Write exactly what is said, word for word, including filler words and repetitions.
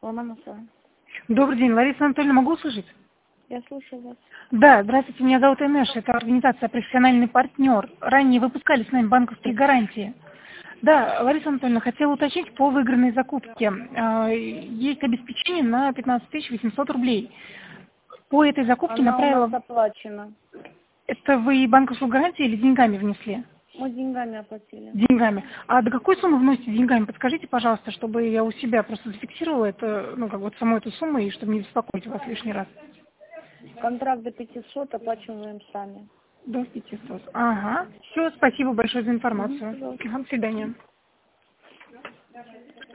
Ломоносова. Добрый день, Лариса Анатольевна, могу услышать? Я слушаю вас. Да, здравствуйте, меня зовут Инеш, это организация «Профессиональный партнер». Ранее выпускали с нами банковские гарантии. Да, Лариса Анатольевна, хотела уточнить по выигранной закупке. Э, Есть обеспечение на пятнадцать тысяч восемьсот рублей. По этой закупке Она у нас направила... оплачена. Это вы банковскую гарантию или деньгами внесли? Мы деньгами оплатили. Деньгами. А до какой суммы вносите деньгами? Подскажите, пожалуйста, чтобы я у себя просто зафиксировала это, ну, как вот саму эту сумму, и чтобы не беспокоить вас лишний раз. Контракт до пятисот оплачиваем сами. До пятисот. Ага. Все, спасибо большое за Угу, информацию. пожалуйста. До свидания.